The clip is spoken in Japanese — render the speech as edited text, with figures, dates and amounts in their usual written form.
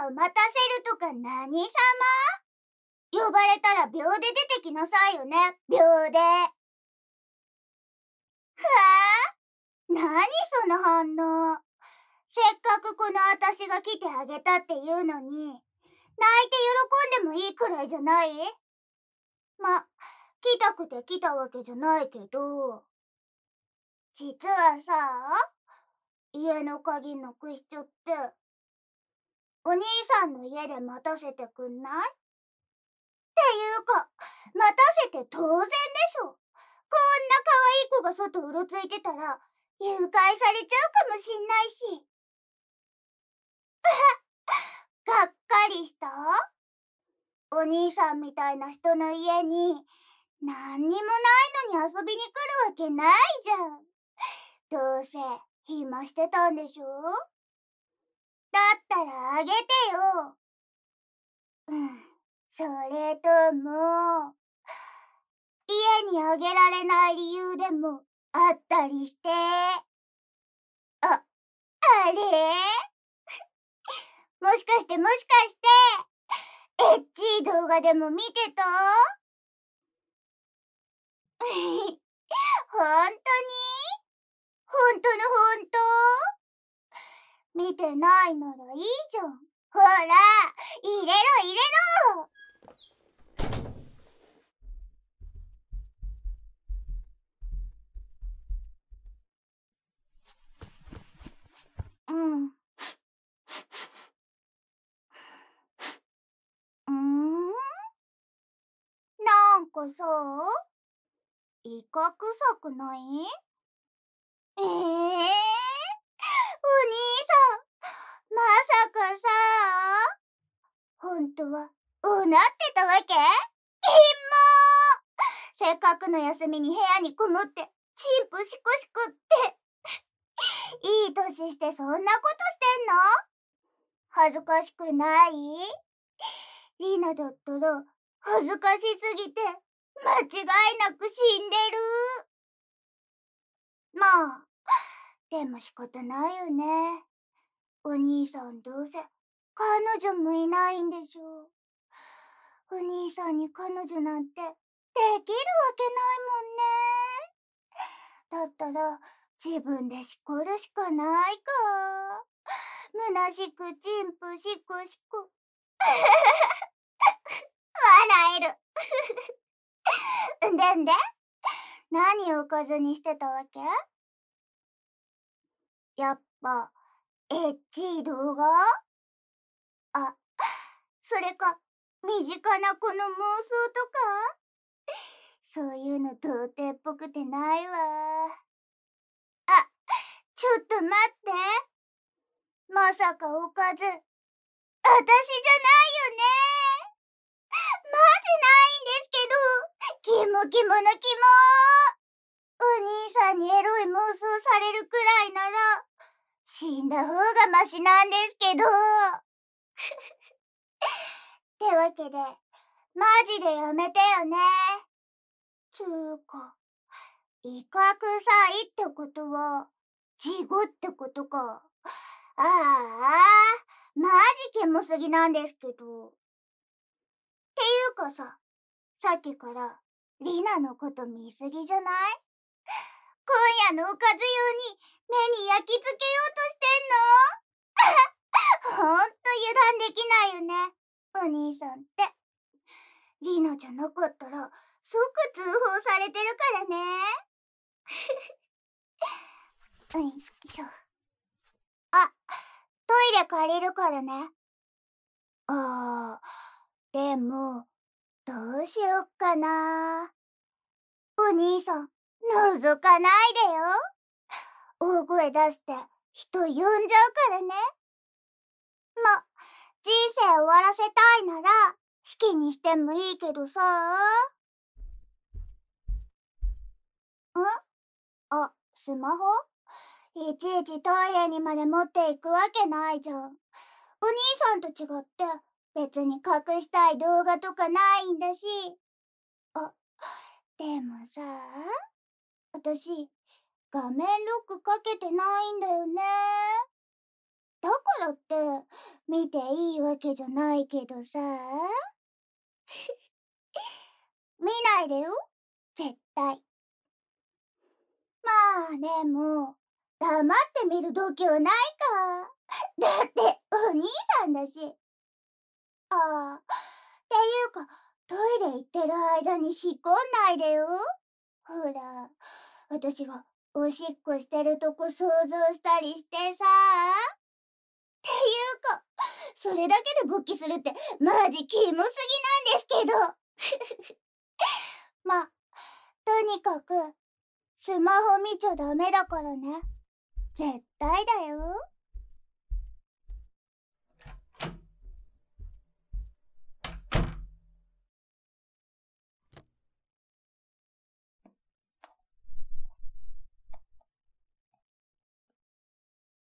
を待たせるとか何様？呼ばれたら秒で出てきなさいよね、秒で。はぁ？何その反応。せっかくこの私が来てあげたっていうのに、泣いて喜んでもいいくらいじゃない？ま、来たくて来たわけじゃないけど、実はさ、家の鍵なくしちゃって、お兄さんの家で待たせてくんない？っていうか、待たせて当然でしょ。こんな可愛い子が外うろついてたら、誘拐されちゃうかもしんないし。がっかりした？お兄さんみたいな人の家に、なんにもないのに遊びに来るわけないじゃん。どうせ、暇してたんでしょ？だったらあげてよ。それとも、家にあげられない理由でもあったりして。あれもしかして、エッチー動画でも見てた？ほんとに？ほんとのほんと？見てないならいいじゃん。ほら、入れろ。うん。なんかさ、イカ臭くない？お兄さん、まさかさ、ほんとは、うなってたわけ？せっかくの休みに部屋にこもって、チンプシクシクって。いい年してそんなことしてんの？恥ずかしくない？リナだったら、恥ずかしすぎて、間違いなく死んでる。まあ、でも仕方ないよね。お兄さんどうせ、彼女もいないんでしょ。お兄さんに彼女なんて、できるわけないもんね。だったら、自分でしこるしかないか。虚しくチンプシクシク。笑える。で、何をおかずにしてたわけ？やっぱ、エッチー動画？あ、それか、身近な子の妄想とか？そういうの童貞っぽくてないわ。あ、ちょっと待って。まさかおかず、私じゃないよね？マジないんですけど、キモキモのキモ。お兄さんにエロい妄想されるくらいなら、死んだ方がマシなんですけど。ってわけで、マジでやめてよね。つーか、イカ臭いってことは、ジゴってことか。マジキモすぎなんですけど。っていうかさっきからリナのこと見すぎじゃない？今夜のおかず用に目に焼き付けようとしてんの？ほんと油断できないよね、お兄さんって。リナじゃなかったら即通報されてるからね。よいしょ。あ、トイレ借りるからね。でも、どうしよっかな。お兄さん、覗かないでよ。大声出して人呼んじゃうからね。ま、人生終わらせたいなら好きにしてもいいけどさ。スマホ？いちいちトイレにまで持っていくわけないじゃん。お兄さんと違って別に隠したい動画とかないんだし。でもさ、私、画面ロックかけてないんだよね。だからって、 見ていいわけじゃないけどさ。見ないでよ、絶対。まあでも、黙って見る度胸ないか。だってお兄さんだし。ああ、っていうか、トイレ行ってる間に仕込んないでよ。ほら、私がおしっこしてるとこ想像したりしてさ。っていうか、それだけで勃起するってマジキモすぎなんですけど。ま、とにかく、スマホ見ちゃダメだからね。絶対だよ。